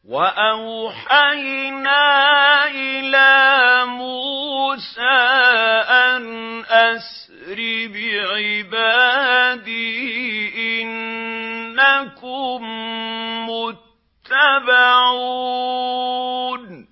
وَأَوْحَيْنَا إِلَىٰ مُوسَىٰ أَنْ أَسْرِ بِعِبَادِي إِنَّكُم مُّتَّبَعُونَ